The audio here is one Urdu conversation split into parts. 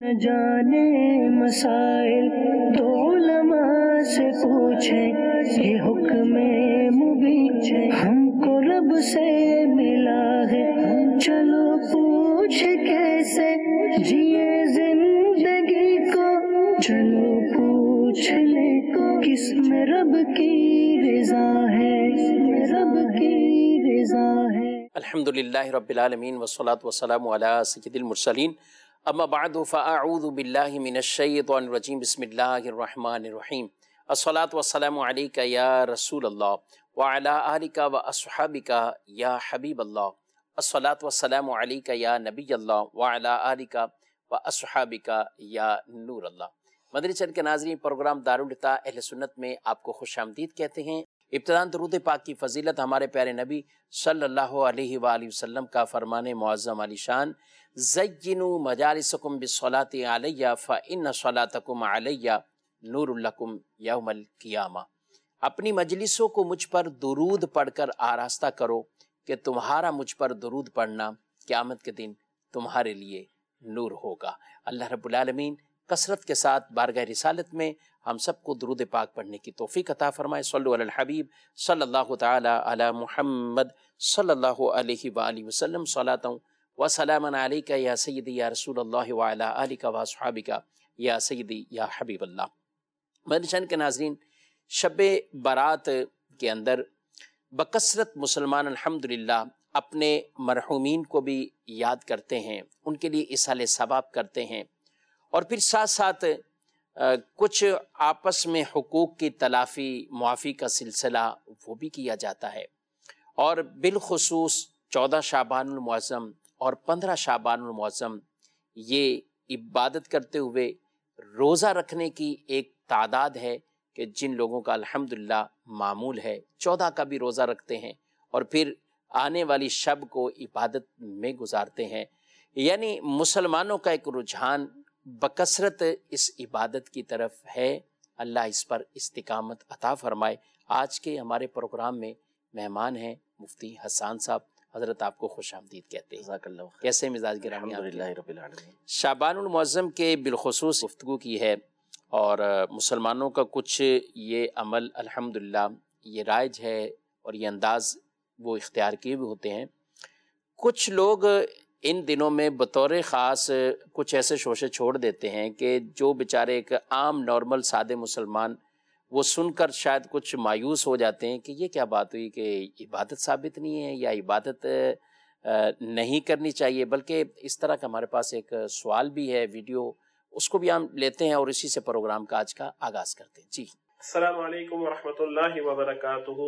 جانے مسائل تو علماء سے پوچھیں، یہ حکم مبین ہم کو رب سے ملا ہے، چلو پوچھ کیسے جیے زندگی کو، چلو پوچھ لے کس میں رب کی رضا ہے، رب کی رضا ہے۔ الحمدللہ رب العالمین والصلاة والسلام علی سید المرسلین، اما بعد فاعوذ باللہ من الشیطان الرجیم، بسم اللہ الرحمن الرحیم، الصلاة والسلام علیکہ یا رسول اللہ وعلی آلکہ واصحابکہ یا حبیب اللہ، الصلاة والسلام علیکہ یا نبی اللہ وعلی آلکہ واصحابکہ یا نور اللہ۔ مدنی چینل کے ناظرین، پروگرام دارالفتاح اہل سنت میں آپ کو خوش آمدید کہتے ہیں۔ ابتداً درود پاک کی فضیلت ہمارے پیارے نبی صلی اللہ علیہ وآلہ وسلم کا فرمان معظم علی شان، زینوا مجالسکم بالصلاۃ علیہ فإن صلاتکم علیہ نور لکم یوم القیامہ۔ اپنی مجلسوں کو مجھ پر درود پڑھ کر آراستہ کرو کہ تمہارا مجھ پر درود پڑھنا قیامت کے دن تمہارے لیے نور ہوگا۔ اللہ رب العالمین کثرت کے ساتھ بارگاہ رسالت میں ہم سب کو درود پاک پڑھنے کی توفیق عطا فرمائے۔ صلو علی الحبیب صلی اللہ تعالی علی محمد صلی اللہ علیہ وآلہ وسلم، صلاۃ و سلاما علیکہ یا سیدی یا رسول اللہ وعلی آلکہ واصحابکہ یا سیدی یا حبیب اللہ۔ مدنی چینل کے ناظرین، شب برات کے اندر بکثرت مسلمان الحمدللہ اپنے مرحومین کو بھی یاد کرتے ہیں، ان کے لیے ایصال ثواب کرتے ہیں، اور پھر ساتھ ساتھ کچھ آپس میں حقوق کی تلافی معافی کا سلسلہ وہ بھی کیا جاتا ہے، اور بالخصوص 14 شعبان المعظم اور 15 شعبان المعظم یہ عبادت کرتے ہوئے روزہ رکھنے کی ایک تعداد ہے کہ جن لوگوں کا الحمدللہ معمول ہے 14 کا بھی روزہ رکھتے ہیں اور پھر آنے والی شب کو عبادت میں گزارتے ہیں۔ یعنی مسلمانوں کا ایک رجحان بکثرت اس عبادت کی طرف ہے۔ اللہ اس پر استقامت عطا فرمائے۔ آج کے ہمارے پروگرام میں مہمان ہیں مفتی حسان صاحب، حضرت آپ کو خوش آمدید کہتے ہیں۔ جزاک اللہ خیر۔ کیسے مزاج گرامی؟ الحمدللہ رب العالمین۔ شعبان المعظم کے بالخصوص گفتگو کی ہے، اور مسلمانوں کا کچھ یہ عمل الحمدللہ یہ رائج ہے اور یہ انداز وہ اختیار کیے بھی ہوتے ہیں۔ کچھ لوگ ان دنوں میں بطور خاص کچھ ایسے شوشے چھوڑ دیتے ہیں کہ جو بیچارے ایک عام نارمل سادے مسلمان وہ سن کر شاید کچھ مایوس ہو جاتے ہیں کہ یہ کیا بات ہوئی کہ عبادت ثابت نہیں ہے یا عبادت نہیں کرنی چاہیے، بلکہ اس طرح کا ہمارے پاس ایک سوال بھی ہے، ویڈیو، اس کو بھی ہم لیتے ہیں اور اسی سے پروگرام کا آج کا آغاز کرتے ہیں۔ جی السلام علیکم ورحمۃ اللہ وبرکاتہ۔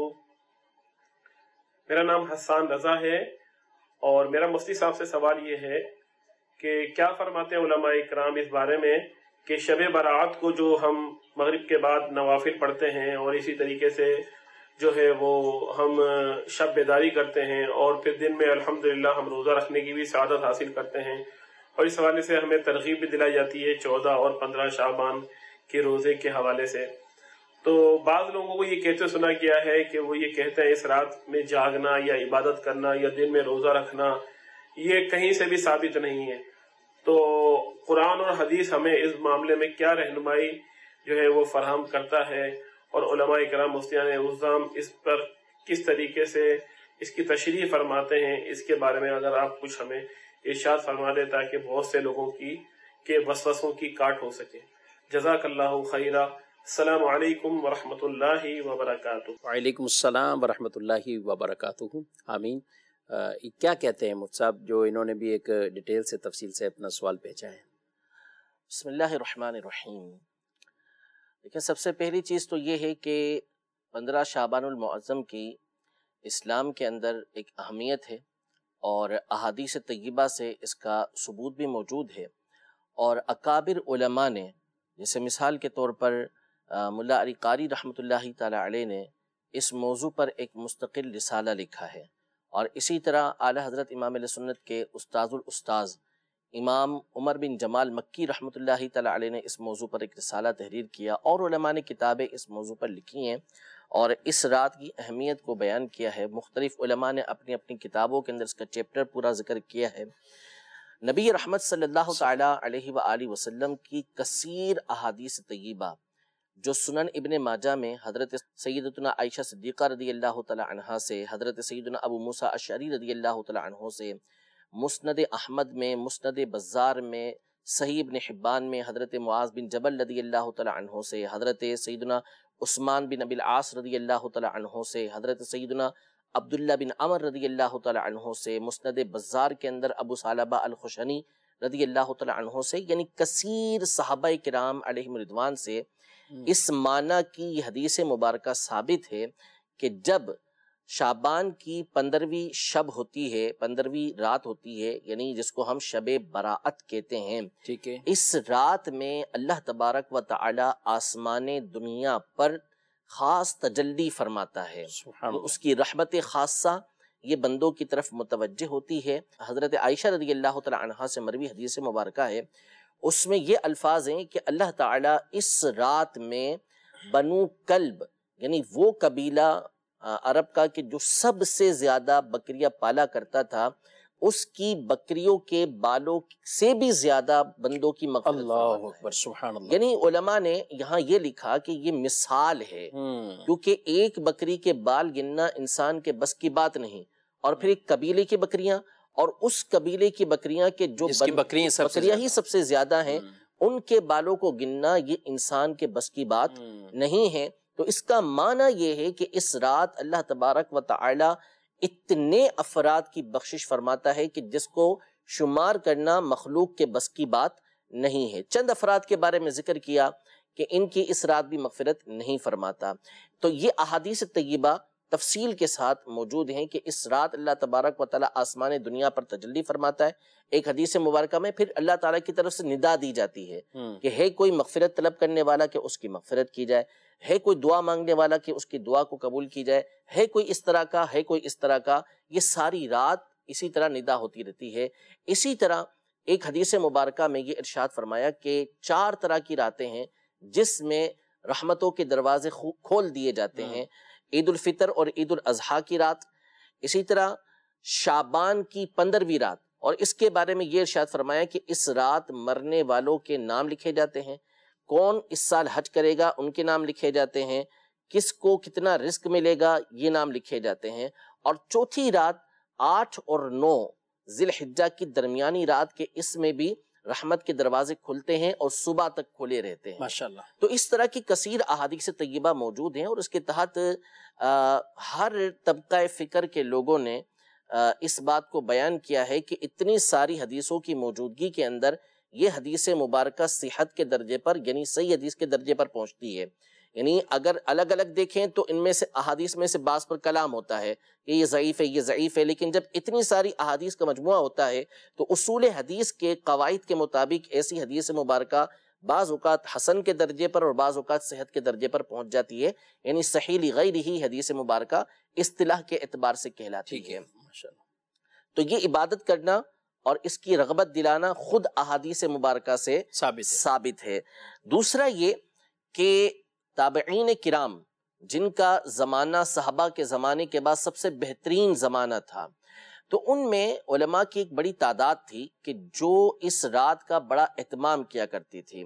میرا نام حسان رضا ہے، اور میرا مفتی صاحب سے سوال یہ ہے کہ کیا فرماتے ہیں علماء اکرام اس بارے میں کہ شب برات کو جو ہم مغرب کے بعد نوافل پڑھتے ہیں اور اسی طریقے سے جو ہے وہ ہم شب بیداری کرتے ہیں اور پھر دن میں الحمدللہ ہم روزہ رکھنے کی بھی سعادت حاصل کرتے ہیں، اور اس حوالے سے ہمیں ترغیب بھی دلائی جاتی ہے 14 اور 15 شعبان کے روزے کے حوالے سے۔ تو بعض لوگوں کو یہ کہتے سنا گیا ہے کہ وہ یہ کہتے ہیں اس رات میں جاگنا یا عبادت کرنا یا دن میں روزہ رکھنا یہ کہیں سے بھی ثابت نہیں ہے، تو قرآن اور حدیث ہمیں اس معاملے میں کیا رہنمائی جو ہے وہ فراہم کرتا ہے، اور علماء کرام مفتیان اعظام اس پر کس طریقے سے اس کی تشریح فرماتے ہیں، اس کے بارے میں اگر آپ کچھ ہمیں ارشاد فرما دیں تاکہ بہت سے لوگوں کی کے وسوسوں کی کاٹ ہو سکے۔ جزاک اللہ خیرہ۔ السلام علیکم ورحمۃ اللہ وبرکاتہ۔ وعلیکم السلام ورحمۃ اللہ وبرکاتہ۔ آمین۔ کیا کہتے ہیں مفتی صاحب، جو انہوں نے بھی ایک ڈیٹیل سے تفصیل سے اپنا سوال بھیجا ہے؟ بسم اللہ الرحمن الرحیم۔ دیکھیں، سب سے پہلی چیز تو یہ ہے کہ 15 شعبان المعظم کی اسلام کے اندر ایک اہمیت ہے، اور احادیث طیبہ سے اس کا ثبوت بھی موجود ہے، اور اکابر علماء نے، جیسے مثال کے طور پر ملا علی قاری رحمۃ اللہ تعالی علیہ نے اس موضوع پر ایک مستقل رسالہ لکھا ہے، اور اسی طرح اعلیٰ حضرت امام اہل سنت کے استاذ الاستاذ امام عمر بن جمال مکی رحمۃ اللہ تعالی علیہ نے اس موضوع پر ایک رسالہ تحریر کیا، اور علماء نے کتابیں اس موضوع پر لکھی ہیں اور اس رات کی اہمیت کو بیان کیا ہے۔ مختلف علماء نے اپنی اپنی کتابوں کے اندر اس کا چیپٹر پورا ذکر کیا ہے۔ نبی رحمت صلی اللہ تعالیٰ علیہ وآلہ وسلم کی کثیر احادیث طیبہ جو سنن ابن ماجہ میں حضرت سیدتنا عائشہ صدیقہ رضی اللہ تعالیٰ عنہا سے، حضرت سیدنا ابو موسیٰ اشعری رضی اللہ تعالیٰ عنہ سے، مسند احمد میں، مسند بزار میں، صحیح ابن حبان میں حضرت معاذ بن جبل رضی اللہ تعالیٰ عنہ سے، حضرت سیدنا عثمان بن ابی العاص رضی اللہ تعالیٰ عنہ سے، حضرت سیدنا عبداللہ بن عمر رضی اللہ تعالیٰ عنہ سے، مسند بزار کے اندر ابو ثعلبہ الخشنی رضی اللہ تعالیٰ عنہ سے، یعنی کثیر صحابہ کرام علیہم رضوان سے اس معنی کی یہ حدیث مبارکہ ثابت ہے کہ جب شعبان کی 15ویں شب ہوتی ہے، 15ویں رات ہوتی ہے، یعنی جس کو ہم شب براءت کہتے ہیں، ٹھیک ہے، اس رات میں اللہ تبارک و تعالی آسمان دنیا پر خاص تجلی فرماتا ہے، سبحان اللہ، اس کی رحمت خاصہ یہ بندوں کی طرف متوجہ ہوتی ہے۔ حضرت عائشہ رضی اللہ تعالی عنہا سے مروی حدیث مبارکہ ہے، اس میں یہ الفاظ ہیں کہ اللہ تعالیٰ اس رات میں بنو کلب یعنی وہ قبیلہ عرب کا کہ جو سب سے زیادہ بکریاں پالا کرتا تھا، اس کی بکریوں کے بالوں سے بھی زیادہ بندوں کی مغفرت اللہ فرماتا ہے۔ اکبر، سبحان اللہ، یعنی علماء نے یہاں یہ لکھا کہ یہ مثال ہے، کیونکہ ایک بکری کے بال گننا انسان کے بس کی بات نہیں، اور پھر ایک قبیلے کی بکریاں اور اس قبیلے کی بکریاں کے جو جس کی بکریاں ہی سب سے زیادہ ہیں، ان کے بالوں کو گننا یہ انسان کے بس کی بات نہیں ہے۔ تو اس کا معنی یہ ہے کہ اس رات اللہ تبارک و تعالی اتنے افراد کی بخشش فرماتا ہے کہ جس کو شمار کرنا مخلوق کے بس کی بات نہیں ہے۔ چند افراد کے بارے میں ذکر کیا کہ ان کی اس رات بھی مغفرت نہیں فرماتا۔ تو یہ احادیث طیبہ تفصیل کے ساتھ موجود ہیں کہ اس رات اللہ تبارک و تعالیٰ آسمان دنیا پر تجلی فرماتا ہے۔ ایک حدیث مبارکہ میں پھر اللہ تعالیٰ کی طرف سے ندا دی جاتی ہے کہ ہے کوئی مغفرت طلب کرنے والا کہ اس کی مغفرت کی جائے، ہے کوئی دعا مانگنے والا کہ اس کی دعا کو قبول کی جائے، ہے کوئی اس طرح کا، ہے کوئی اس طرح کا۔ یہ ساری رات اسی طرح ندا ہوتی رہتی ہے۔ اسی طرح ایک حدیث مبارکہ میں یہ ارشاد فرمایا کہ 4 طرح کی راتیں ہیں جس میں رحمتوں کے دروازے کھول دیے جاتے ہیں، عید الفطر اور عید الاضحیٰ کی رات، اسی طرح شعبان کی 15ویں رات، اور اس کے بارے میں یہ ارشاد فرمایا کہ اس رات مرنے والوں کے نام لکھے جاتے ہیں، کون اس سال حج کرے گا ان کے نام لکھے جاتے ہیں، کس کو کتنا رزق ملے گا یہ نام لکھے جاتے ہیں، اور چوتھی رات 8 اور 9 ذی الحجہ کی درمیانی رات کے اس میں بھی رحمت کے دروازے کھلتے ہیں اور صبح تک کھلے رہتے ہیں۔ ماشاءاللہ۔ تو اس طرح کی کثیر احادیث طیبہ موجود ہیں، اور اس کے تحت ہر طبقہ فکر کے لوگوں نے اس بات کو بیان کیا ہے کہ اتنی ساری حدیثوں کی موجودگی کے اندر یہ حدیث مبارکہ صحت کے درجے پر یعنی صحیح حدیث کے درجے پر پہنچتی ہے۔ یعنی اگر الگ الگ دیکھیں تو ان میں سے احادیث میں سے بعض پر کلام ہوتا ہے کہ یہ ضعیف ہے، یہ ضعیف ہے، لیکن جب اتنی ساری احادیث کا مجموعہ ہوتا ہے تو اصول حدیث کے قواعد کے مطابق ایسی حدیث مبارکہ بعض اوقات حسن کے درجے پر اور بعض اوقات صحت کے درجے پر پہنچ جاتی ہے، یعنی صحیح لغیر ہی حدیث مبارکہ اصطلاح کے اعتبار سے کہلاتی ہے۔ تو یہ عبادت کرنا اور اس کی رغبت دلانا خود احادیث مبارکہ سے ثابت ہے۔ دوسرا یہ کہ تابعین کرام جن کا زمانہ صحابہ کے زمانے کے بعد سب سے بہترین زمانہ تھا، تو ان میں علماء کی ایک بڑی تعداد تھی کہ جو اس رات کا بڑا اہتمام کیا کرتی تھی۔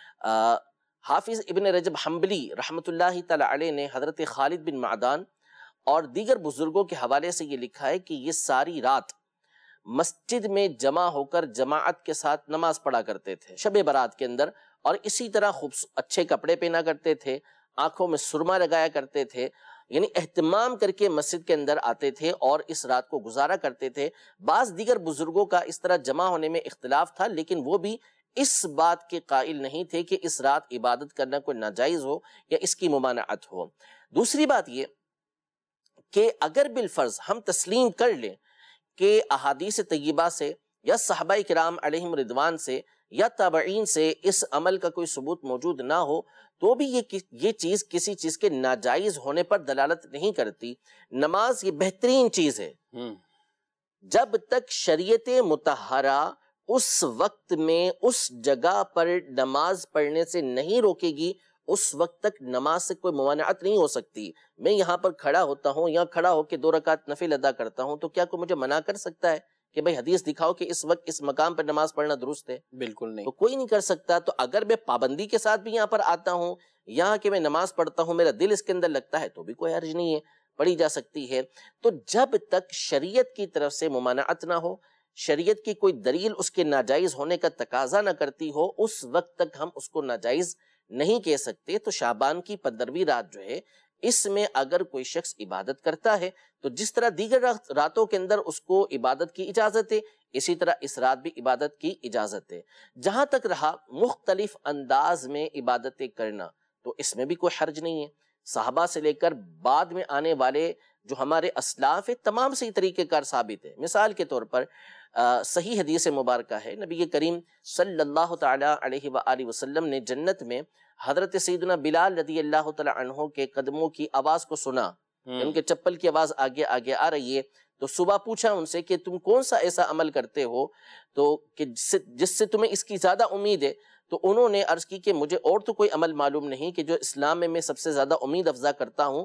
حافظ ابن رجب حنبلی رحمۃ اللہ تعالی علیہ نے حضرت خالد بن معدان اور دیگر بزرگوں کے حوالے سے یہ لکھا ہے کہ یہ ساری رات مسجد میں جمع ہو کر جماعت کے ساتھ نماز پڑھا کرتے تھے شب برات کے اندر، اور اسی طرح اچھے کپڑے پہنا کرتے تھے، آنکھوں میں سرما لگایا کرتے تھے، یعنی اہتمام کر کے مسجد کے اندر آتے تھے اور اس رات کو گزارا کرتے تھے۔ بعض دیگر بزرگوں کا اس طرح جمع ہونے میں اختلاف تھا، لیکن وہ بھی اس بات کے قائل نہیں تھے کہ اس رات عبادت کرنا کوئی ناجائز ہو یا اس کی ممانعت ہو۔ دوسری بات یہ کہ اگر بالفرض ہم تسلیم کر لیں کہ احادیث طیبہ سے یا صحابہ کرام علیہم رضوان سے یا تابعین سے اس عمل کا کوئی ثبوت موجود نہ ہو، تو بھی یہ چیز کسی چیز کے ناجائز ہونے پر دلالت نہیں کرتی۔ نماز یہ بہترین چیز ہے، جب تک شریعت مطہرہ اس وقت میں اس جگہ پر نماز پڑھنے سے نہیں روکے گی، اس وقت تک نماز سے کوئی ممانعت نہیں ہو سکتی۔ میں یہاں پر کھڑا ہوتا ہوں، یہاں کھڑا ہو کے 2 رکعت نفل ادا کرتا ہوں، تو کیا کوئی مجھے منع کر سکتا ہے کہ بھائی حدیث دکھاؤ کہ اس وقت اس مقام پر نماز پڑھنا درست ہے، بالکل نہیں. تو کوئی نہیں کر سکتا. تو اگر میں پابندی کے ساتھ بھی یہاں پر آتا ہوں، یہاں کہ میں نماز پڑھتا ہوں، میرا دل اس کے اندر لگتا ہے، تو بھی کوئی حرج نہیں ہے، پڑھی جا سکتی ہے. تو جب تک شریعت کی طرف سے ممانعت نہ ہو، شریعت کی کوئی دلیل اس کے ناجائز ہونے کا تقاضا نہ کرتی ہو، اس وقت تک ہم اس کو ناجائز نہیں کہہ سکتے. تو شعبان کی 15ویں رات جو ہے، اس میں اگر کوئی شخص عبادت کرتا ہے تو جس طرح دیگر راتوں کے اندر اس کو عبادت کی اجازت ہے، اسی طرح اس رات بھی عبادت کی اجازت ہے. جہاں تک رہا مختلف انداز میں عبادتیں کرنا، تو اس میں بھی کوئی حرج نہیں ہے. صحابہ سے لے کر بعد میں آنے والے جو ہمارے اسلاف ہیں، تمام سے طریقہ کار ثابت ہے. مثال کے طور پر صحیح حدیث مبارکہ ہے، نبی کریم صلی اللہ تعالی علیہ وآلہ وسلم نے جنت میں حضرت سیدنا بلال رضی اللہ تعالی عنہ کے قدموں کی آواز کو سنا، ان کے چپل کی آواز آگے آگے آ رہی ہے. تو صبح پوچھا ان سے کہ تم کون سا ایسا عمل کرتے ہو تو کہ جس سے تمہیں اس کی زیادہ امید ہے؟ تو انہوں نے عرض کی کہ مجھے اور تو کوئی عمل معلوم نہیں کہ جو اسلام میں سب سے زیادہ امید افزا کرتا ہوں،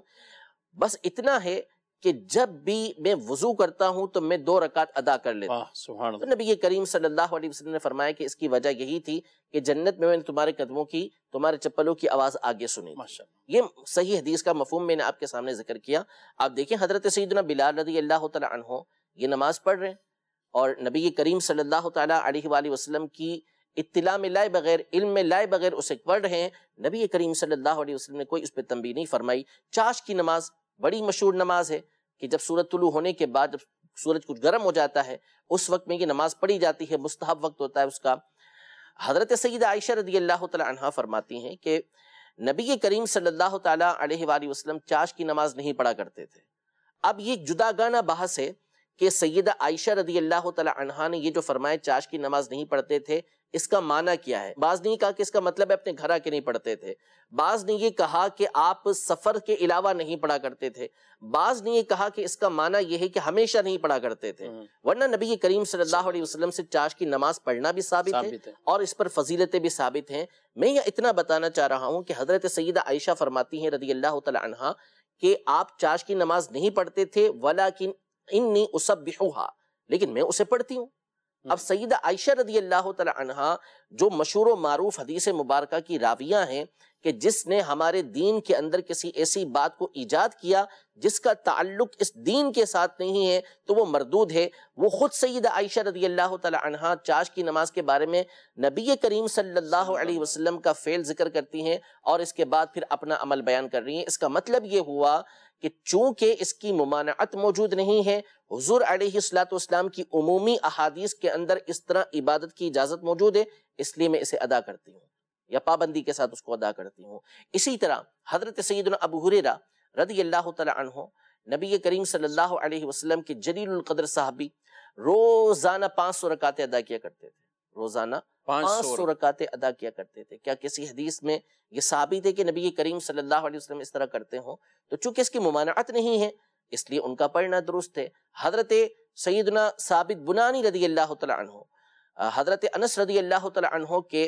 بس اتنا ہے کہ جب بھی میں وضو کرتا ہوں تو میں 2 رکعت ادا کر لیتا ہوں. سبحان تو اللہ. نبی کریم صلی اللہ علیہ وسلم نے فرمایا کہ اس کی وجہ یہی تھی کہ جنت میں نے تمہارے قدموں کی، تمہارے چپلوں کی آواز آگے سنی. ماشاءاللہ. یہ صحیح حدیث کا مفہوم میں نے آپ کے سامنے ذکر کیا. آپ دیکھیں حضرت سیدنا بلال رضی اللہ تعالی عنہ یہ نماز پڑھ رہے ہیں، اور نبی کریم صلی اللہ تعالی علیہ وآلہ وسلم کی اطلاع میں لائے بغیر، علم میں لائے بغیر اسے پڑھ رہے ہیں. نبی کریم صلی اللہ علیہ وسلم نے کوئی اس پہ تنبیہ نہیں فرمائی. چاش کی نماز بڑی مشہور نماز ہے کہ جب سورج طلوع ہونے کے بعد، جب سورج کچھ گرم ہو جاتا ہے، اس وقت میں یہ نماز پڑھی جاتی ہے، مستحب وقت ہوتا ہے اس کا. حضرت سیدہ عائشہ رضی اللہ تعالی عنہا فرماتی ہیں کہ نبی کریم صلی اللہ تعالی علیہ وآلہ وسلم چاش کی نماز نہیں پڑھا کرتے تھے. اب یہ جداگانہ بحث ہے کہ سیدہ عائشہ رضی اللہ تعالی عنہا نے یہ جو فرمایا چاش کی نماز نہیں پڑھتے تھے، اس کا معنی کیا ہے؟ بعض نے یہ کہا کہ اس کا مطلب ہے اپنے گھر آ کے نہیں پڑھتے تھے، بعض نے یہ کہا کہ آپ سفر کے علاوہ نہیں پڑھا کرتے تھے، بعض نے یہ کہا کہ اس کا معنی یہ ہے کہ ہمیشہ نہیں پڑھا کرتے تھے. ورنہ نبی کریم صلی اللہ علیہ وسلم سے چاش کی نماز پڑھنا بھی ثابت ہے اور اس پر فضیلتیں بھی ثابت ہیں. میں یہ اتنا بتانا چاہ رہا ہوں کہ حضرت سیدہ عائشہ فرماتی ہیں رضی اللہ تعالی عنہا کہ آپ چاش کی نماز نہیں پڑھتے تھے، ولیکن انی اسبحھا، لیکن میں اسے پڑھتی ہوں. اب سیدہ عائشہ رضی اللہ تعالی عنہا جو مشہور و معروف حدیث مبارکہ کی راویہ ہیں کہ جس نے ہمارے دین کے اندر کسی ایسی بات کو ایجاد کیا جس کا تعلق اس دین کے ساتھ نہیں ہے تو وہ مردود ہے، وہ خود سیدہ عائشہ رضی اللہ تعالی عنہا چاش کی نماز کے بارے میں نبی کریم صلی اللہ علیہ وسلم کا فعل ذکر کرتی ہیں اور اس کے بعد پھر اپنا عمل بیان کر رہی ہیں. اس کا مطلب یہ ہوا کہ چونکہ اس کی ممانعت موجود نہیں ہے، حضور علیہ الصلوۃ والسلام کی عمومی احادیث کے اندر اس طرح عبادت کی اجازت موجود ہے، اس لیے میں اسے ادا کرتی ہوں یا پابندی کے ساتھ اس کو ادا کرتی ہوں. اسی طرح حضرت سیدنا ابو ہریرہ رضی اللہ تعالی عنہ نبی کریم صلی اللہ علیہ وسلم کے جلیل القدر صحابی روزانہ 500 رکعتیں ادا کیا کرتے تھے، روزانہ 500 رکعتیں ادا کیا کرتے تھے. کیا کسی حدیث میں یہ ثابت ہے کہ نبی کریم صلی اللہ علیہ وسلم اس طرح کرتے ہوں؟ تو چونکہ اس کی ممانعت نہیں ہے اس لیے ان کا پڑھنا درست ہے. حضرت سیدنا ثابت بنانی رضی اللہ تعالی عنہ، حضرت انس رضی اللہ تعالی عنہ کے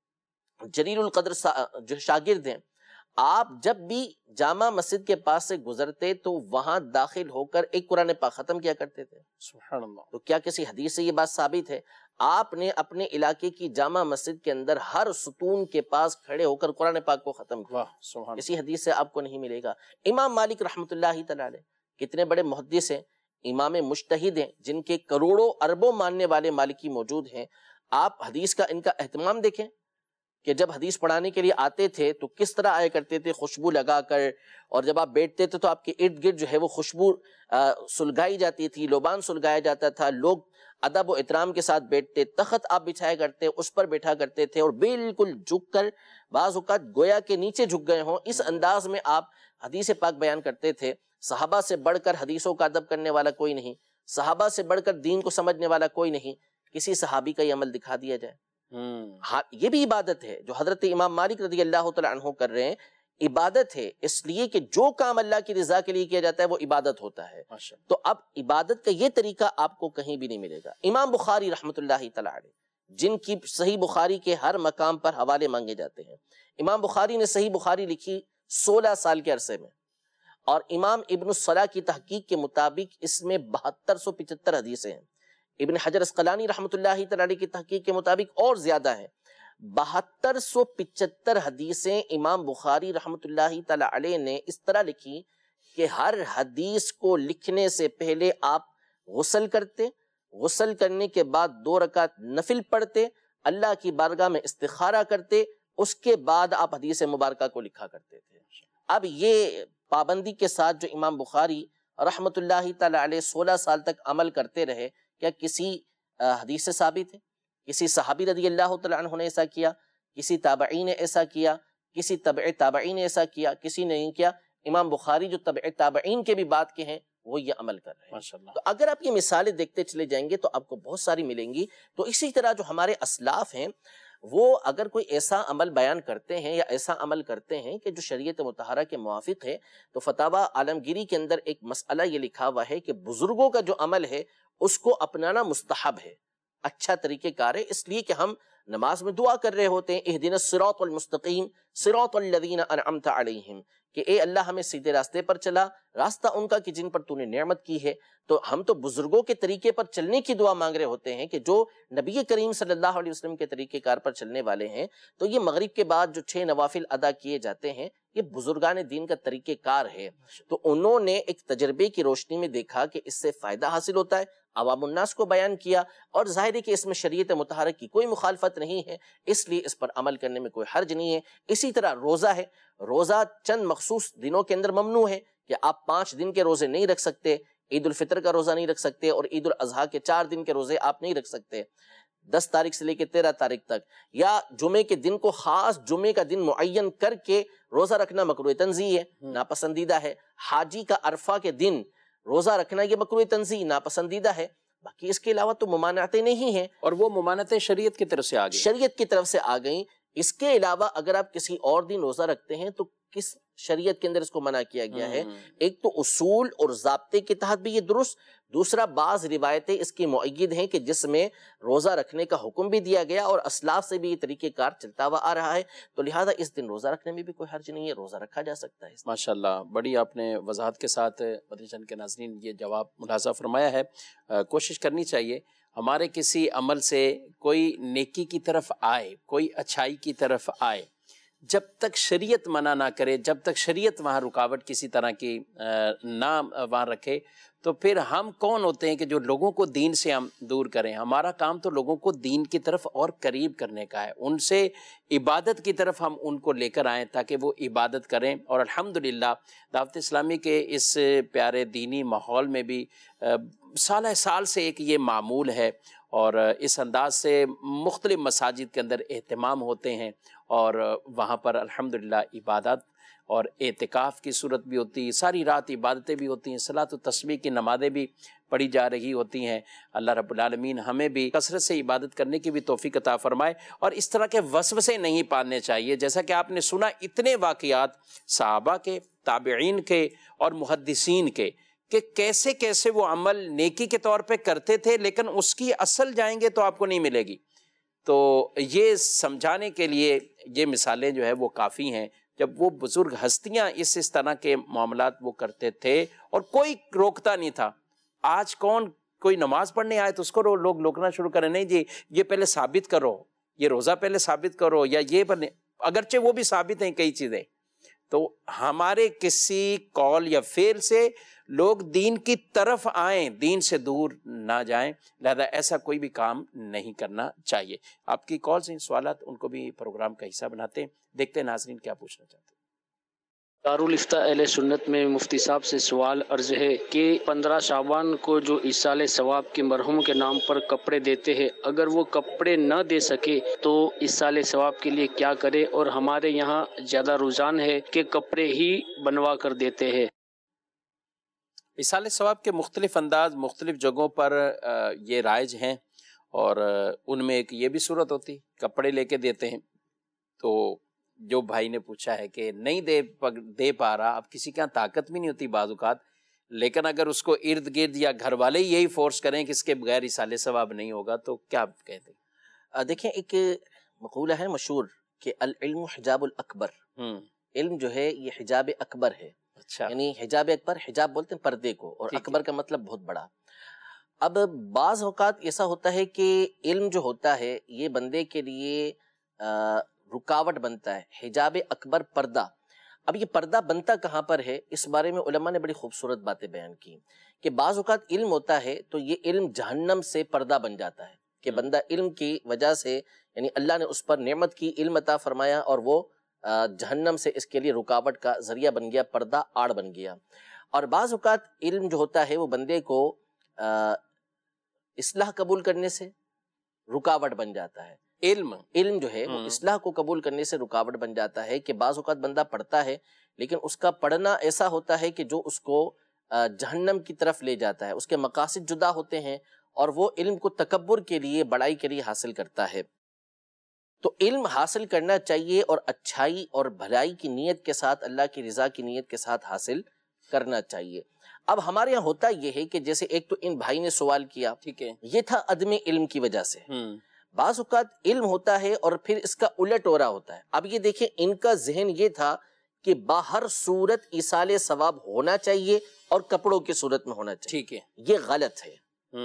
جلیل القدر جو شاگرد ہیں، آپ جب بھی جامع مسجد کے پاس سے گزرتے تو وہاں داخل ہو کر ایک قرآن پاک ختم کیا کرتے تھے. سبحان اللہ. تو کیا کسی حدیث سے یہ بات ثابت ہے؟ آپ نے اپنے علاقے کی جامع مسجد کے اندر ہر ستون کے پاس کھڑے ہو کر قرآن پاک کو ختم کیا. کسی حدیث سے آپ کو نہیں ملے گا. امام مالک رحمۃ اللہ تعالی علیہ کتنے بڑے محدث ہیں، امام مجتہد ہیں، جن کے کروڑوں اربوں ماننے والے مالکی موجود ہیں. آپ حدیث کا ان کا اہتمام دیکھیں کہ جب حدیث پڑھانے کے لیے آتے تھے تو کس طرح آیا کرتے تھے، خوشبو لگا کر، اور جب آپ بیٹھتے تھے تو آپ کے ارد گرد جو ہے وہ خوشبو سلگائی جاتی تھی، لوبان سلگایا جاتا تھا. لوگ ادب و احترام کے ساتھ بیٹھتے، تخت آپ بچھایا کرتے اس پر بیٹھا کرتے تھے اور بالکل جھک کر، بعض اوقات گویا کے نیچے جھک گئے ہوں، اس انداز میں آپ حدیث پاک بیان کرتے تھے. صحابہ سے بڑھ کر حدیثوں کا ادب کرنے والا کوئی نہیں، صحابہ سے بڑھ کر دین کو سمجھنے والا کوئی نہیں. کسی صحابی کا یہ عمل دکھا دیا جائے. ہاں یہ بھی عبادت ہے جو حضرت امام مالک رضی اللہ تعالی عنہ کر رہے ہیں، عبادت ہے، اس لیے کہ جو کام اللہ کی رضا کے لیے کیا جاتا ہے وہ عبادت ہوتا ہے. تو اب عبادت کا یہ طریقہ آپ کو کہیں بھی نہیں ملے گا. امام بخاری رحمۃ اللہ تعالی علیہ جن کی صحیح بخاری کے ہر مقام پر حوالے مانگے جاتے ہیں، امام بخاری نے صحیح بخاری لکھی 16 سال کے عرصے میں، اور امام ابن الصلاح کی تحقیق کے مطابق اس میں 7275 حدیثیں ہیں. ابن حجر اسقلانی رحمۃ اللہ تعالی کی تحقیق کے مطابق اور زیادہ ہیں، 7275 حدیثیں امام بخاری رحمۃ اللہ تعالی علیہ نے اس طرح لکھی کہ ہر حدیث کو لکھنے سے پہلے آپ غسل کرتے، غسل کرنے کے بعد 2 رکعت نفل پڑھتے، اللہ کی بارگاہ میں استخارہ کرتے، اس کے بعد آپ حدیث مبارکہ کو لکھا کرتے تھے۔ اب یہ پابندی کے ساتھ جو امام بخاری رحمۃ اللہ تعالی علیہ 16 سال تک عمل کرتے رہے، کیا کسی حدیث سے ثابت ہے؟ کسی صحابی رضی اللہ تعالی عنہ نے ایسا کیا؟ کسی تابعی نے ایسا کیا؟ کسی تبع تابعی نے ایسا کیا؟ کسی نے نہیں کیا۔ امام بخاری جو تبع تابعین کے بھی بات کے ہیں وہ یہ عمل کر رہے ہیں۔ ماشاءاللہ۔ تو اگر آپ یہ مثالیں دیکھتے چلے جائیں گے تو آپ کو بہت ساری ملیں گی۔ تو اسی طرح جو ہمارے اسلاف ہیں وہ اگر کوئی ایسا عمل بیان کرتے ہیں یا ایسا عمل کرتے ہیں کہ جو شریعت مطہرہ کے موافق ہے، تو فتاوی عالمگیری کے اندر ایک مسئلہ یہ لکھا ہوا ہے کہ بزرگوں کا جو عمل ہے اس کو اپنانا مستحب ہے، اچھا طریقہ کار ہے، اس لیے کہ ہم نماز میں دعا کر رہے ہوتے ہیں اہدنا الصراط المستقیم صراط الذین انعمت علیہم، کہ اے اللہ ہمیں سیدھے راستے پر چلا، راستہ ان کا کہ جن پر تو نے نعمت کی ہے۔ تو ہم تو بزرگوں کے طریقے پر چلنے کی دعا مانگ رہے ہوتے ہیں کہ جو نبی کریم صلی اللہ علیہ وسلم کے طریقہ کار پر چلنے والے ہیں۔ تو یہ مغرب کے بعد جو 6 نوافل ادا کیے جاتے ہیں یہ بزرگان دین کا طریقہ کار ہے۔ تو انہوں نے ایک تجربے کی روشنی میں دیکھا کہ اس سے فائدہ حاصل ہوتا ہے، عوام الناس کو بیان کیا، اور ظاہر ہے کہ اس میں شریعت مطہرہ کی کوئی مخالفت نہیں ہے، اس لیے اس پر عمل کرنے میں کوئی حرج نہیں ہے۔ اسی طرح روزہ ہے، روزہ چند مخصوص دنوں کے اندر ممنوع ہے کہ آپ 5 دن کے روزے نہیں رکھ سکتے، عید الفطر کا روزہ نہیں رکھ سکتے، اور عید الاضحیٰ کے 4 دن کے روزے آپ نہیں رکھ سکتے 10 تاریخ سے لے کے 13 تاریخ تک، یا جمعے کے دن کو خاص جمعے کا دن معین کر کے روزہ رکھنا مکروہ تنزیہ ہے، ناپسندیدہ ہے۔ حاجی کا عرفہ کے دن روزہ رکھنا یہ مکروہ تنزیہ ناپسندیدہ ہے۔ باقی اس کے علاوہ تو ممانعتیں نہیں ہیں، اور وہ ممانعتیں شریعت کی طرف سے آ گئی، شریعت کی طرف سے آ گئیں۔ اس کے علاوہ اگر آپ کسی اور دن روزہ رکھتے ہیں تو کس شریعت کے اندر اس کو منع کیا گیا ہے؟ ایک تو اصول اور ضابطے کے تحت بھی یہ درست، دوسرا بعض روایتیں اس کی مؤید ہیں کہ جس میں روزہ رکھنے کا حکم بھی دیا گیا اور اسلاف سے بھی یہ طریقہ کار چلتا ہوا آ رہا ہے، تو لہٰذا اس دن روزہ رکھنے میں بھی کوئی حرج نہیں ہے، روزہ رکھا جا سکتا ہے۔ ماشاءاللہ، بڑی آپ نے وضاحت کے ساتھ مدنی چینل کے ناظرین یہ جواب ملاحظہ فرمایا ہے۔ کوشش کرنی چاہیے ہمارے کسی عمل سے کوئی نیکی کی طرف آئے، کوئی اچھائی کی طرف آئے، جب تک شریعت منع نہ کرے، جب تک شریعت وہاں رکاوٹ کسی طرح کی نہ وہاں رکھے، تو پھر ہم کون ہوتے ہیں کہ جو لوگوں کو دین سے ہم دور کریں؟ ہمارا کام تو لوگوں کو دین کی طرف اور قریب کرنے کا ہے، ان سے عبادت کی طرف ہم ان کو لے کر آئیں تاکہ وہ عبادت کریں۔ اور الحمدللہ دعوت اسلامی کے اس پیارے دینی ماحول میں بھی سالہ سال سے ایک یہ معمول ہے، اور اس انداز سے مختلف مساجد کے اندر اہتمام ہوتے ہیں، اور وہاں پر الحمدللہ عبادت اور اعتکاف کی صورت بھی ہوتی ہے، ساری رات عبادتیں بھی ہوتی ہیں، صلاۃ و تسبیح کی نمازیں بھی پڑھی جا رہی ہوتی ہیں۔ اللہ رب العالمین ہمیں بھی کثرت سے عبادت کرنے کی بھی توفیق عطا فرمائے، اور اس طرح کے وسوسے نہیں پالنے چاہیے۔ جیسا کہ آپ نے سنا اتنے واقعات صحابہ کے، تابعین کے اور محدثین کے، کہ کیسے کیسے وہ عمل نیکی کے طور پہ کرتے تھے، لیکن اس کی اصل جائیں گے تو آپ کو نہیں ملے گی۔ تو یہ سمجھانے کے لیے یہ مثالیں جو ہے وہ کافی ہیں، جب وہ بزرگ ہستیاں اس طرح کے معاملات وہ کرتے تھے اور کوئی روکتا نہیں تھا۔ آج کون کوئی نماز پڑھنے آئے تو اس کو لوگ روکنا شروع کریں، نہیں جی یہ پہلے ثابت کرو، یہ روزہ پہلے ثابت کرو، یا یہ اگرچہ وہ بھی ثابت ہیں کئی چیزیں۔ تو ہمارے کسی قول یا فعل سے لوگ دین کی طرف آئیں، دین سے دور نہ جائیں، لہذا ایسا کوئی بھی کام نہیں کرنا چاہیے۔ آپ کی کالز ہیں، سوالات، ان کو بھی پروگرام کا حصہ بناتے ہیں۔ دیکھتے ہیں ناظرین کیا پوچھنا چاہتے ہیں۔ دارالفتاء اہل سنت میں مفتی صاحب سے سوال عرض ہے کہ 15 شعبان کو جو ایصال ثواب کے مرحوم کے نام پر کپڑے دیتے ہیں، اگر وہ کپڑے نہ دے سکے تو ایصال ثواب کے لیے کیا کرے؟ اور ہمارے یہاں زیادہ رجحان ہے کہ کپڑے ہی بنوا کر دیتے ہیں۔ ایصال ثواب کے مختلف انداز مختلف جگہوں پر یہ رائج ہیں، اور ان میں ایک یہ بھی صورت ہوتی، کپڑے لے کے دیتے ہیں۔ تو جو بھائی نے پوچھا ہے کہ نہیں دے پا رہا، اب کسی کے یہاں طاقت بھی نہیں ہوتی بعض اوقات، لیکن اگر اس کو ارد گرد یا گھر والے ہی یہی فورس کریں کہ اس کے بغیر ایصال ثواب نہیں ہوگا، تو کیا کہتے ہیں؟ دیکھیں، ایک مقولہ ہے مشہور کہ العلم حجاب الاکبر، علم جو ہے یہ حجاب اکبر ہے۔ اچھا، یعنی حجاب اکبر، حجاب بولتے ہیں پردے کو، اور اکبر کا مطلب بہت بڑا۔ اب بعض اوقات ایسا ہوتا ہے کہ علم جو ہوتا ہے یہ بندے کے لیے رکاوٹ بنتا ہے، حجاب اکبر پردہ. اب یہ پردہ بنتا کہاں پر ہے، اس بارے میں علماء نے بڑی خوبصورت باتیں بیان کی کہ بعض اوقات علم ہوتا ہے تو یہ علم جہنم سے پردہ بن جاتا ہے، کہ بندہ علم کی وجہ سے، یعنی اللہ نے اس پر نعمت کی، علم عطا فرمایا، اور وہ جہنم سے اس کے لیے رکاوٹ کا ذریعہ بن گیا، پردہ آڑ بن گیا. اور بعض اوقات علم جو ہوتا ہے وہ بندے کو اصلاح قبول کرنے سے رکاوٹ بن جاتا ہے. علم جو ہے وہ اصلاح کو قبول کرنے سے رکاوٹ بن جاتا ہے، کہ بعض اوقات بندہ پڑھتا ہے لیکن اس کا پڑھنا ایسا ہوتا ہے کہ جو اس کو جہنم کی طرف لے جاتا ہے، اس کے مقاصد جدا ہوتے ہیں، اور وہ علم کو تکبر کے لیے، بڑائی کے لیے حاصل کرتا ہے. تو علم حاصل کرنا چاہیے اور اچھائی اور بھلائی کی نیت کے ساتھ، اللہ کی رضا کی نیت کے ساتھ حاصل کرنا چاہیے. اب ہمارے یہاں ہوتا یہ ہے کہ جیسے ایک تو ان بھائی نے سوال کیا، ٹھیک ہے، یہ تھا عدم علم کی وجہ سے. بعض اوقات علم ہوتا ہے اور پھر اس کا الٹ ہو رہا ہوتا ہے. اب یہ دیکھیں، ان کا ذہن یہ تھا کہ باہر صورت ایصال ثواب ہونا چاہیے اور کپڑوں کی صورت میں ہونا چاہیے. ٹھیک ہے، یہ غلط ہے.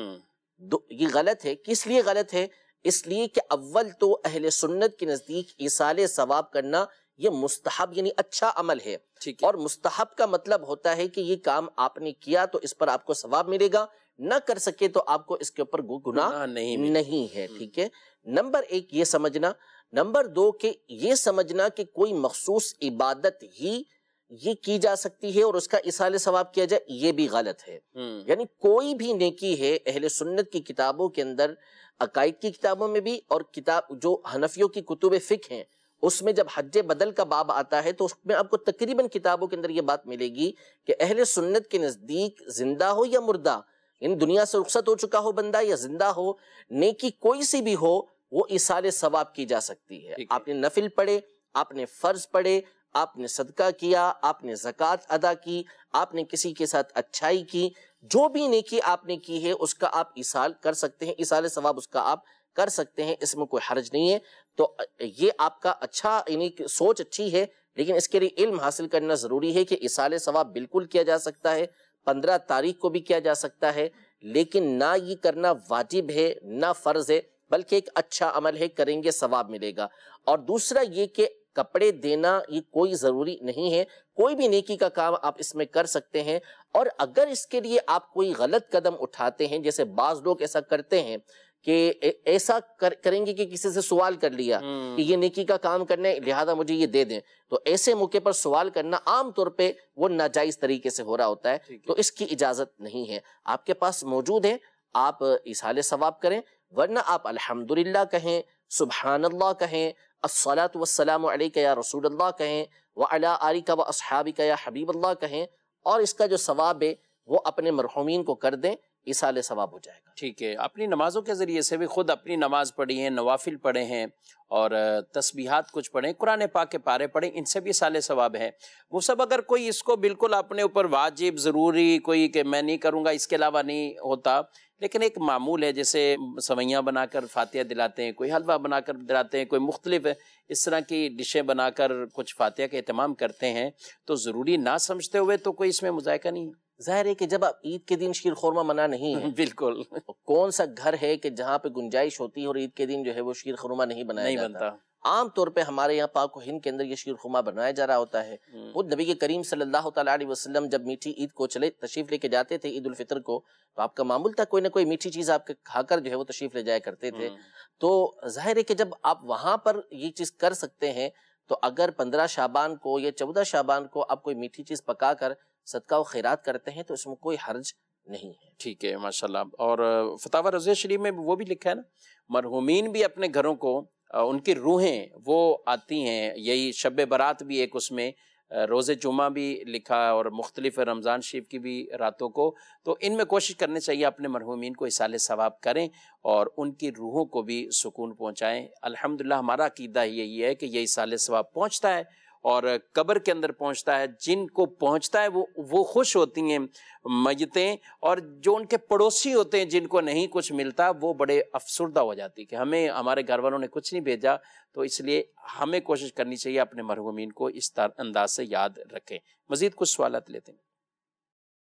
یہ غلط ہے. کس لیے غلط ہے؟ اس لیے کہ اول تو اہل سنت کے نزدیک ایصال ثواب کرنا یہ مستحب یعنی اچھا عمل ہے، اور مستحب کا مطلب ہوتا ہے کہ یہ کام آپ نے کیا تو اس پر آپ کو ثواب ملے گا، نہ کر سکے تو آپ کو اس کے اوپر گناہ نہیں ہے. ٹھیک ہے، نمبر ایک یہ سمجھنا. نمبر دو کہ یہ سمجھنا کہ کوئی مخصوص عبادت ہی یہ کی جا سکتی ہے اور اس کا ایصال ثواب کیا جائے، یہ بھی غلط ہے. یعنی کوئی بھی نیکی ہے اہل سنت کی کتابوں کے اندر، عقائد کی کتابوں میں بھی، اور کتاب جو حنفیوں کی کتب فقہ ہیں اس میں جب حج بدل کا باب آتا ہے تو اس میں آپ کو تقریباً کتابوں کے اندر یہ بات ملے گی کہ اہل سنت کے نزدیک زندہ ہو یا مردہ، یعنی دنیا سے رخصت ہو چکا ہو بندہ یا زندہ ہو، نیکی کوئی سی بھی ہو وہ ایصال ثواب کی جا سکتی ہے. آپ نے نفل پڑھے، آپ نے فرض پڑھے، آپ نے صدقہ کیا، آپ نے زکوٰۃ ادا کی، آپ نے کسی کے ساتھ اچھائی کی، جو بھی نیکی آپ نے کی ہے اس کا آپ ایصال کر سکتے ہیں، ایصال ثواب اس کا آپ کر سکتے ہیں، اس میں کوئی حرج نہیں ہے. تو یہ آپ کا اچھا، یعنی سوچ اچھی ہے، لیکن اس کے لیے علم حاصل کرنا ضروری ہے کہ ایصال ثواب بالکل کیا جا سکتا ہے، 15 تاریخ کو بھی کیا جا سکتا ہے، لیکن نہ یہ کرنا واجب ہے نہ فرض ہے، بلکہ ایک اچھا عمل ہے، کریں گے ثواب ملے گا. اور دوسرا یہ کہ کپڑے دینا یہ کوئی ضروری نہیں ہے، کوئی بھی نیکی کا کام آپ اس میں کر سکتے ہیں. اور اگر اس کے لیے آپ کوئی غلط قدم اٹھاتے ہیں، جیسے بعض لوگ ایسا کرتے ہیں کہ ایسا کریں گے کہ کسی سے سوال کر لیا کہ یہ نیکی کا کام کرنے لہذا مجھے یہ دے دیں، تو ایسے موقع پر سوال کرنا عام طور پہ وہ ناجائز طریقے سے ہو رہا ہوتا ہے، تو اس کی اجازت نہیں ہے. آپ کے پاس موجود ہے، آپ ایصال ثواب کریں، ورنہ آپ الحمدللہ کہیں، سبحان اللہ کہیں، الصلاۃ والسلام علیک یا رسول اللہ کہیں، وعلی آلک و اصحابک یا حبیب اللہ کہیں، اور اس کا جو ثواب ہے وہ اپنے مرحومین کو کر دیں، ایصال ثواب ہو جائے گا. ٹھیک ہے، اپنی نمازوں کے ذریعے سے بھی، خود اپنی نماز پڑھی ہیں، نوافل پڑھے ہیں، اور تسبیحات کچھ پڑھیں، قرآن پاک کے پارے پڑھیں، ان سے بھی ایصال ثواب ہے. وہ سب اگر کوئی اس کو بالکل اپنے اوپر واجب ضروری کوئی کہ میں نہیں کروں گا اس کے علاوہ نہیں ہوتا، لیکن ایک معمول ہے، جیسے سوئیاں بنا کر فاتحہ دلاتے ہیں، کوئی حلوہ بنا کر دلاتے ہیں، کوئی مختلف اس طرح کی ڈشیں بنا کر کچھ فاتحہ کا اہتمام کرتے ہیں، تو ضروری نہ سمجھتے ہوئے تو کوئی اس میں مذائقہ نہیں ہے. ظاہر ہے کہ جب آپ عید کے دن شیر خورمہ منع نہیں ہے، بالکل، کون سا گھر ہے کہ جہاں پہ گنجائش ہوتی ہے اور عید کے دن جو ہے وہ شیر خورمہ نہیں بنایا جاتا. عام طور پہ ہمارے یہاں پاک و ہند کے اندر یہ شیر خورمہ بنایا جا رہا ہوتا ہے. خود نبی کے کریم صلی اللہ تعالیٰ علیہ وسلم جب میٹھی عید کو تشریف لے کے جاتے تھے، عید الفطر کو، تو آپ کا معمول تھا کوئی نہ کوئی میٹھی چیز آپ کھا کر جو ہے وہ تشریف لے جایا کرتے تھے. تو ظاہر ہے کہ جب آپ وہاں پر یہ چیز کر سکتے ہیں، تو اگر 15 شعبان کو یا 14 شعبان کو آپ کوئی میٹھی چیز پکا کر صدقہ و خیرات کرتے ہیں تو اس میں کوئی حرج نہیں ہے. ٹھیک ہے، ماشاءاللہ. اور فتاوی رضویہ شریف میں وہ بھی لکھا ہے نا، مرحومین بھی اپنے گھروں کو ان کی روحیں وہ آتی ہیں، یہی شب برات بھی ایک اس میں، روز جمعہ بھی لکھا ہے، اور مختلف رمضان شریف کی بھی راتوں کو، تو ان میں کوشش کرنی چاہیے اپنے مرحومین کو ایصال ثواب کریں اور ان کی روحوں کو بھی سکون پہنچائیں. الحمدللہ ہمارا عقیدہ یہی ہے کہ یہ ایصال ثواب پہنچتا ہے اور قبر کے اندر پہنچتا ہے. جن کو پہنچتا ہے وہ خوش ہوتی ہیں میتیں، اور جو ان کے پڑوسی ہوتے ہیں جن کو نہیں کچھ ملتا وہ بڑے افسردہ ہو جاتی کہ ہمیں ہمارے گھر والوں نے کچھ نہیں بھیجا. تو اس لیے ہمیں کوشش کرنی چاہیے اپنے مرحومین کو اس انداز سے یاد رکھیں. مزید کچھ سوالات لیتے ہیں.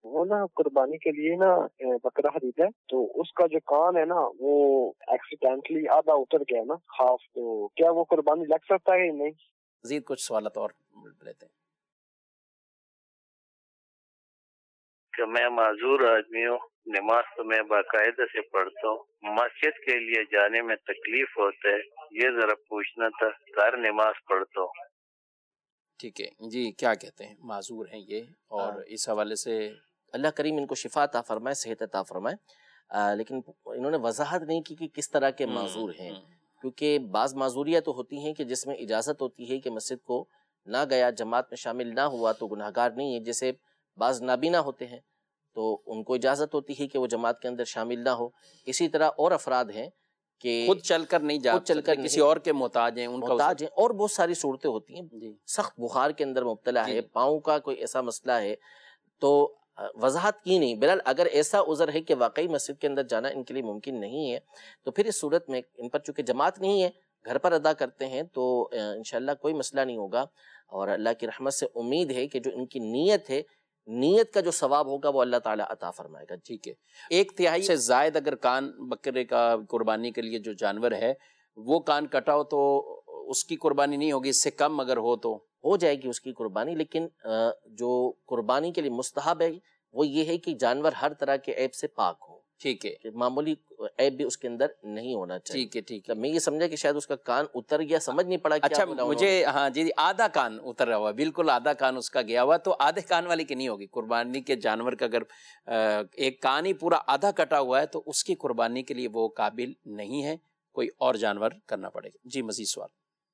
وہ نا قربانی کے لیے نا بکرا خریدا ہے، تو اس کا جو کان ہے نا وہ ایکسیڈنٹلی آدھا اتر گیا نا خاص، تو کیا وہ قربانی لگ سکتا ہے یا نہیں؟ مزید کچھ سوالات اور لیتے ہیں کہ میں معذور آدمی ہوں، نماز تو میں باقاعدہ سے پڑھتا ہوں، مسجد کے لیے جانے میں تکلیف ہوتا ہے، یہ ذرا پوچھنا تھا، گھر نماز پڑھتا ہوں۔ ٹھیک ہے جی، کیا کہتے ہیں، معذور ہیں یہ، اور اس حوالے سے اللہ کریم ان کو شفا عطا فرمائے، صحت عطا فرمائے، لیکن انہوں نے وضاحت نہیں کی کہ کس طرح کے معذور ہیں، کیونکہ بعض معذوریاں تو ہوتی ہیں کہ جس میں اجازت ہوتی ہے کہ مسجد کو نہ گیا، جماعت میں شامل نہ ہوا تو گناہگار نہیں ہے، جیسے بعض نابینا ہوتے ہیں تو ان کو اجازت ہوتی ہے کہ وہ جماعت کے اندر شامل نہ ہو، اسی طرح اور افراد ہیں کہ خود چل کر نہیں جا سکتے، کسی اور کے محتاج ہیں، ان کا محتاج ہیں، اور بہت ساری صورتیں ہوتی ہیں، سخت بخار کے اندر مبتلا ہے، پاؤں کا کوئی ایسا مسئلہ ہے، تو وضاحت کی نہیں۔ بہرحال اگر ایسا عذر ہے کہ واقعی مسجد کے اندر جانا ان کے لیے ممکن نہیں ہے تو پھر اس صورت میں ان پر چونکہ جماعت نہیں ہے، گھر پر ادا کرتے ہیں تو انشاءاللہ کوئی مسئلہ نہیں ہوگا، اور اللہ کی رحمت سے امید ہے کہ جو ان کی نیت ہے، نیت کا جو ثواب ہوگا وہ اللہ تعالیٰ عطا فرمائے گا۔ ٹھیک ہے، 1/3 سے زائد اگر کان بکرے کا قربانی کے لیے جو جانور ہے وہ کان کٹا ہو تو اس کی قربانی نہیں ہوگی، اس سے کم اگر ہو تو ہو جائے گی اس کی قربانی، لیکن جو قربانی کے لیے مستحب ہے وہ یہ ہے کہ جانور ہر طرح کے عیب سے پاک ہو، ٹھیک ہے، کہ معمولی عیب بھی اس کے اندر نہیں ہونا چاہیے۔ ٹھیک ہے، ٹھیک میں یہ سمجھا کہ شاید اس کا کان اتر گیا، سمجھ نہیں پڑا کیا اچھا بولا مجھے، ہاں جی، آدھا کان اترا ہوا، بالکل آدھا کان اس کا گیا ہوا، تو آدھے کان والی کی نہیں ہوگی قربانی کے جانور کا۔ اگر ایک کان ہی پورا آدھا کٹا ہوا ہے تو اس کی قربانی کے لیے وہ قابل نہیں ہے، کوئی اور جانور کرنا پڑے گا۔ جی مزید سوال؟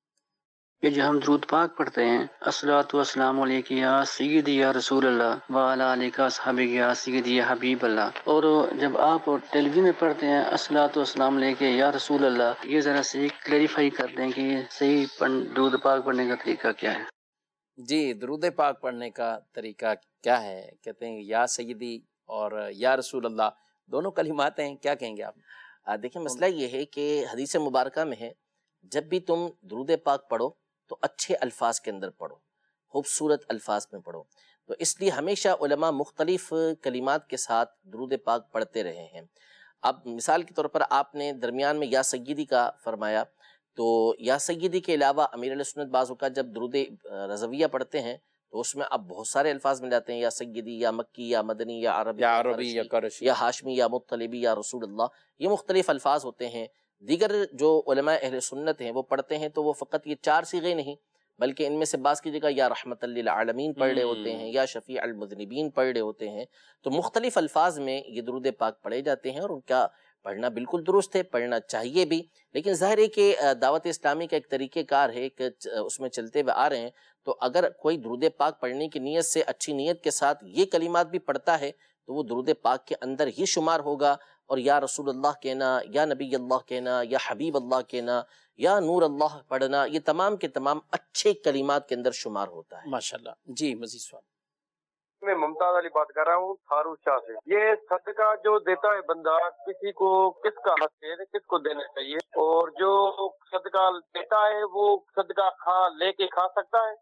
کہ جو ہم درود پاک پڑھتے ہیں، الصلاۃ والسلام علیک یا سیدی یا رسول اللہ وعلی آلک اصحابک یا سیدی یا حبیب اللہ، اور جب آپ ٹیلی ویژن میں پڑھتے ہیں الصلاۃ والسلام علیک یا رسول اللہ، یہ ذرا سے کلیریفائی کر دیں کہ صحیح درود پاک پڑھنے کا طریقہ کیا ہے؟ جی، درود پاک پڑھنے کا طریقہ کیا ہے؟ کہتے ہیں یا سیدی اور یا رسول اللہ دونوں کلمات ہیں، کیا کہیں گے آپ؟ دیکھیں مسئلہ یہ ہے کہ حدیث مبارکہ میں ہے جب بھی تم درود پاک پڑھو تو اچھے الفاظ کے اندر پڑھو، خوبصورت الفاظ میں پڑھو، تو اس لیے ہمیشہ علماء مختلف کلمات کے ساتھ درود پاک پڑھتے رہے ہیں۔ اب مثال کے طور پر آپ نے درمیان میں یا سیدی کا فرمایا، تو یا سیدی کے علاوہ امیر علیہ سنت بعض اوقات جب درود رضویہ پڑھتے ہیں تو اس میں اب بہت سارے الفاظ مل جاتے ہیں، یا سیدی، یا مکی، یا مدنی، یا عربی، یا قرشی، یا ہاشمی، یا مطلبی، یا رسول اللہ، یہ مختلف الفاظ ہوتے ہیں۔ دیگر جو علماء اہل سنت ہیں وہ پڑھتے ہیں تو وہ فقط یہ 4 صیغے نہیں بلکہ ان میں سے بعض کی جگہ یا رحمت للعالمین پڑھ رہے ہوتے ہیں، یا شفیع المذنبین پڑھ رہے ہوتے ہیں، تو مختلف الفاظ میں یہ درود پاک پڑھے جاتے ہیں، اور ان کا پڑھنا بالکل درست ہے، پڑھنا چاہیے بھی، لیکن ظاہر ہے کہ دعوت اسلامی کا ایک طریقہ کار ہے کہ اس میں چلتے ہوئے آ رہے ہیں، تو اگر کوئی درود پاک پڑھنے کی نیت سے، اچھی نیت کے ساتھ یہ کلمات بھی پڑھتا ہے تو وہ درود پاک کے اندر ہی شمار ہوگا، اور یا رسول اللہ کہنا، یا نبی اللہ کہنا، یا حبیب اللہ کہنا، یا نور اللہ پڑھنا، یہ تمام کے تمام اچھے کلمات کے اندر شمار ہوتا ہے۔ ماشاءاللہ۔ جی مزید سوال؟ میں ممتاز علی بات کر رہا ہوں تھارو شاہ سے۔ یہ صدقہ جو دیتا ہے بندہ کسی کو، کس کا حق ہے، کس کو دینا چاہیے، اور جو صدقہ دیتا ہے وہ صدقہ لے کے کھا سکتا ہے؟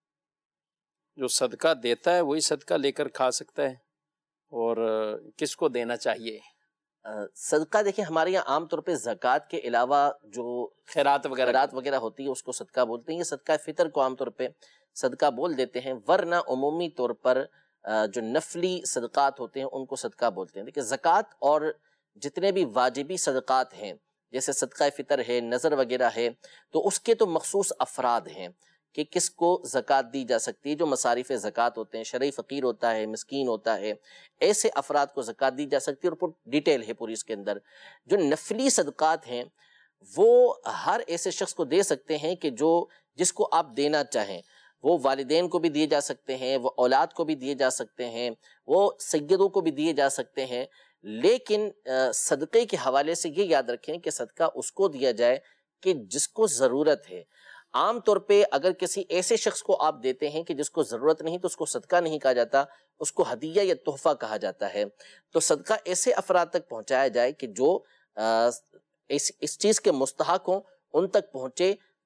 جو صدقہ دیتا ہے وہی صدقہ لے کر کھا سکتا ہے، اور کس کو دینا چاہیے؟ صدقہ دیکھیں ہمارے یہاں عام طور پہ زکوٰۃ کے علاوہ جو خیرات وغیرہ ہوتی ہے اس کو صدقہ بولتے ہیں، یہ صدقہ فطر کو عام طور پہ صدقہ بول دیتے ہیں، ورنہ عمومی طور پر جو نفلی صدقات ہوتے ہیں ان کو صدقہ بولتے ہیں۔ دیکھیں زکوٰۃ اور جتنے بھی واجبی صدقات ہیں جیسے صدقہ فطر ہے، نظر وغیرہ ہے، تو اس کے تو مخصوص افراد ہیں کہ کس کو زکوٰۃ دی جا سکتی ہے، جو مصارف زکوٰۃ ہوتے ہیں، شرعی فقیر ہوتا ہے، مسکین ہوتا ہے، ایسے افراد کو زکوٰۃ دی جا سکتی ہے، اور پوری ڈیٹیل ہے پوری اس کے اندر۔ جو نفلی صدقات ہیں وہ ہر ایسے شخص کو دے سکتے ہیں کہ جس کو آپ دینا چاہیں، وہ والدین کو بھی دیے جا سکتے ہیں، وہ اولاد کو بھی دیے جا سکتے ہیں، وہ سیدوں کو بھی دیے جا سکتے ہیں، لیکن صدقے کے حوالے سے یہ یاد رکھیں کہ صدقہ اس کو دیا جائے کہ جس کو ضرورت ہے۔ عام طور پہ اگر کسی ایسے شخص کو آپ دیتے ہیں کہ جس کو ضرورت نہیں تو اس کو صدقہ نہیں کہا جاتا، اس کو ہدیہ یا تحفہ کہا جاتا ہے۔ تو صدقہ ایسے افراد تک پہنچایا جائے کہ جو اس چیز کے مستحق ہوں، ان تک پہنچے،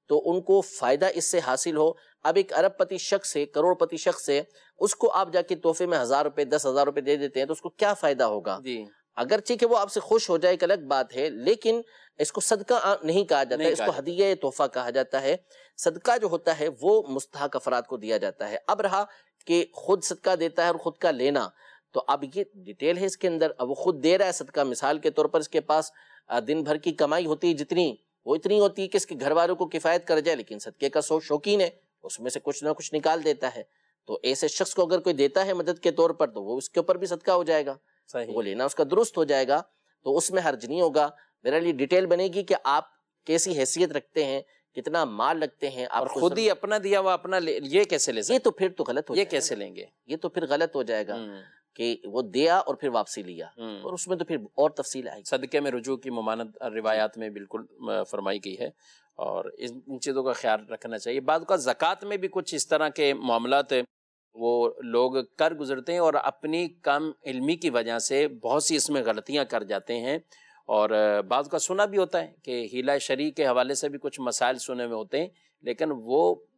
تو ان کو فائدہ اس سے حاصل ہو. اب ایک ارب پتی شخص ہے, کروڑ پتی شخص ہے, اس کو آپ جا کے تحفے میں 1000 روپے 10,000 روپے دے دیتے ہیں تو اس کو کیا فائدہ ہوگا؟ اگرچہ کہ وہ آپ سے خوش ہو جائے ایک الگ بات ہے, لیکن اس کو صدقہ نہیں کہا جاتا ہے, اس کو ہدیہ تحفہ کہا جاتا ہے. صدقہ جو ہوتا ہے وہ مستحق افراد کو دیا جاتا ہے. اب رہا کہ خود صدقہ دیتا ہے اور خود کا لینا, تو اب یہ ڈیٹیل ہے اس کے اندر. اب وہ خود دے رہا ہے صدقہ, مثال کے طور پر اس کے پاس دن بھر کی کمائی ہوتی ہے جتنی, وہ اتنی ہوتی ہے کہ اس کے گھر والوں کو کفایت کر جائے, لیکن صدقے کا شوقین ہے, اس میں سے کچھ نہ کچھ نکال دیتا ہے. تو ایسے شخص کو اگر کوئی دیتا ہے مدد کے طور پر تو وہ اس کے اوپر بھی صدقہ ہو جائے گا, وہ لینا اس کا درست ہو جائے گا, تو اس میں حرج نہیں ہوگا. میرے لیے ڈیٹیل بنے گی کہ آپ کیسی حیثیت رکھتے ہیں, کتنا مال رکھتے ہیں, آپ خود ہی اپنا دیا ہوا اپنا یہ کیسے لے سکتے؟ یہ تو پھر تو غلط ہو یہ کیسے لیں گے؟ یہ تو پھر غلط ہو جائے گا کہ وہ دیا اور پھر واپسی لیا, اور اس میں تو پھر اور تفصیل آئے گی. صدقے میں رجوع کی ممانعت روایات میں بالکل فرمائی گئی ہے, اور ان چیزوں کا خیال رکھنا چاہیے. بعض کا زکوٰۃ میں بھی کچھ اس طرح کے معاملات وہ لوگ کر گزرتے ہیں, اور اپنی کم علمی کی وجہ سے بہت سی اس میں غلطیاں کر جاتے ہیں. اور بعض کا سنا بھی ہوتا ہے کہ ہیلہ شرعی کے حوالے سے بھی کچھ مسائل سنے میں ہوتے ہیں, لیکن وہ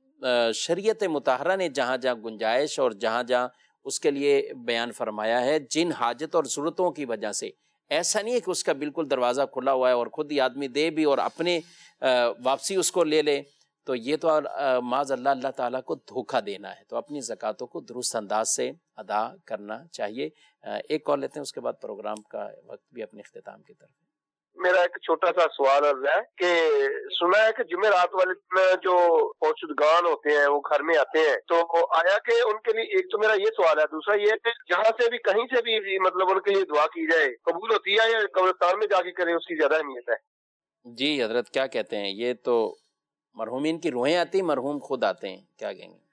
شریعت مطہرہ نے جہاں جہاں گنجائش اور جہاں جہاں اس کے لیے بیان فرمایا ہے, جن حاجت اور ضرورتوں کی وجہ سے, ایسا نہیں ہے کہ اس کا بالکل دروازہ کھلا ہوا ہے اور خود ہی آدمی دے بھی اور اپنے واپسی اس کو لے لے, تو یہ تو معاذ اللہ تعالیٰ کو دھوکہ دینا ہے. تو اپنی زکوٰۃوں کو درست انداز سے ادا کرنا چاہیے. ایک کال لیتے ہیں, اس کے بعد پروگرام کا وقت بھی اپنے اختتام کی طرف. میرا ایک چھوٹا سا سوال عرض ہے کہ سنا ہے کہ جمعرات والے دن جو پوشدگان ہوتے ہیں وہ گھر میں آتے ہیں, تو آیا کہ ان کے لیے, ایک تو میرا یہ سوال ہے, دوسرا یہ ہے کہ جہاں سے بھی کہیں سے بھی مطلب ان کے لیے دعا کی جائے قبول ہوتی ہے, یا قبرستان میں جا کے کرے اس کی زیادہ اہمیت ہے؟ جی حضرت کیا کہتے ہیں؟ یہ تو مرحومین کی روحیں آتی, مرحوم خود آتے ہیں, کیا کہیں گے؟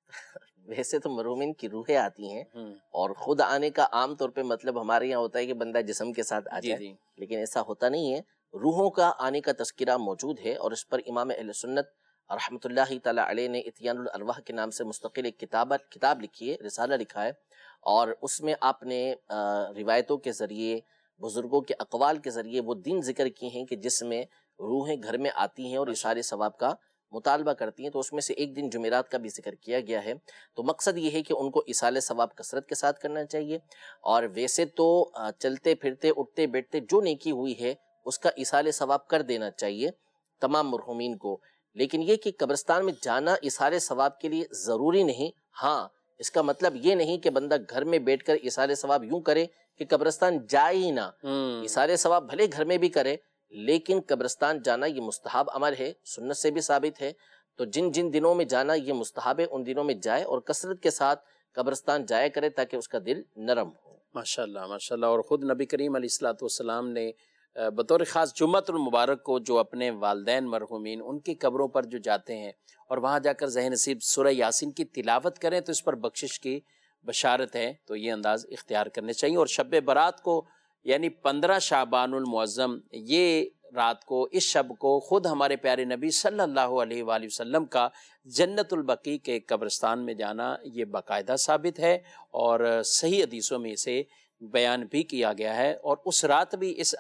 ویسے تو مرحومین کی روحیں آتی ہیں, اور خود آنے کا عام طور پہ مطلب ہمارے یہاں ہوتا ہے کہ بندہ جسم کے ساتھ آ جائے, لیکن ایسا ہوتا نہیں ہے. روحوں کا آنے کا تذکرہ موجود ہے, اور اس پر امام اہل سنت رحمۃ اللہ تعالیٰ علیہ نے اتیان الارواح کے نام سے مستقل ایک کتاب لکھی ہے, رسالہ لکھا ہے, اور اس میں آپ نے روایتوں کے ذریعے, بزرگوں کے اقوال کے ذریعے وہ دن ذکر کیے ہیں کہ جس میں روحیں گھر میں آتی ہیں اور اشارے ثواب کا مطالبہ کرتی ہیں. تو اس میں سے ایک دن جمعرات کا بھی ذکر کیا گیا ہے. تو مقصد یہ ہے کہ ان کو ایصال ثواب کثرت کے ساتھ کرنا چاہیے, اور ویسے تو چلتے پھرتے اٹھتے بیٹھتے جو نیکی ہوئی ہے اس کا ایصال ثواب کر دینا چاہیے تمام مرحومین کو. لیکن یہ کہ قبرستان میں جانا ایصال ثواب کے لیے ضروری نہیں. ہاں, اس کا مطلب یہ نہیں کہ بندہ گھر میں بیٹھ کر ایصال ثواب یوں کرے کہ قبرستان جائے ہی نہ. ایصال ثواب بھلے گھر میں بھی کرے, لیکن قبرستان جانا یہ مستحب امر ہے, سنت سے بھی ثابت ہے. تو جن جن دنوں میں جانا یہ مستحب ہے ان دنوں میں جائے, اور کثرت کے ساتھ قبرستان جایا کرے تاکہ اس کا دل نرم ہو. ماشاءاللہ ماشاءاللہ. اور خود نبی کریم علیہ الصلوۃ والسلام نے بطور خاص جمعۃ المبارک کو جو اپنے والدین مرحومین ان کی قبروں پر جو جاتے ہیں اور وہاں جا کر ذہن نصیب سورہ یاسین کی تلاوت کریں تو اس پر بخشش کی بشارت ہے. تو یہ انداز اختیار کرنے چاہیے. اور شب برات کو یعنی 15 شعبان المعظم, یہ رات کو, اس شب کو خود ہمارے پیارے نبی صلی اللہ علیہ وآلہ وسلم کا جنت البقیع کے قبرستان میں جانا یہ باقاعدہ ثابت ہے, اور صحیح حدیثوں میں اسے بیان بھی کیا گیا ہے. اور اس رات بھی اس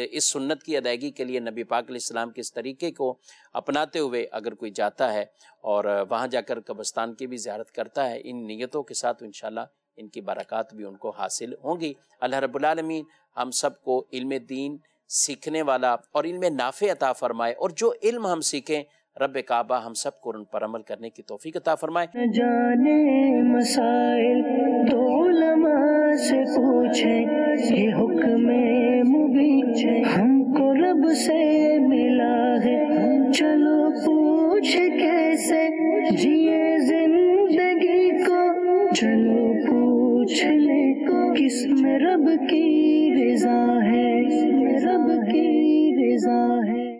سنت کی ادائیگی کے لیے نبی پاک علیہ السلام کے اس طریقے کو اپناتے ہوئے اگر کوئی جاتا ہے اور وہاں جا کر قبرستان کی بھی زیارت کرتا ہے ان نیتوں کے ساتھ, انشاءاللہ ان کی برکات بھی ان کو حاصل ہوں گی. اللہ رب العالمین ہم سب کو علم دین سیکھنے والا اور علم نافع عطا فرمائے, اور جو علم ہم سیکھیں رب کعبہ ہم سب کو ان پر عمل کرنے کی توفیق عطا فرمائے. جانے مسائل تو علماء سے پوچھیں, یہ حکم مبین ہم کو رب سے ملا ہے, چلو پوچھ کیسے جیے زندگی کو, چلو پوچھ لے کس میں رب کی رضا ہے.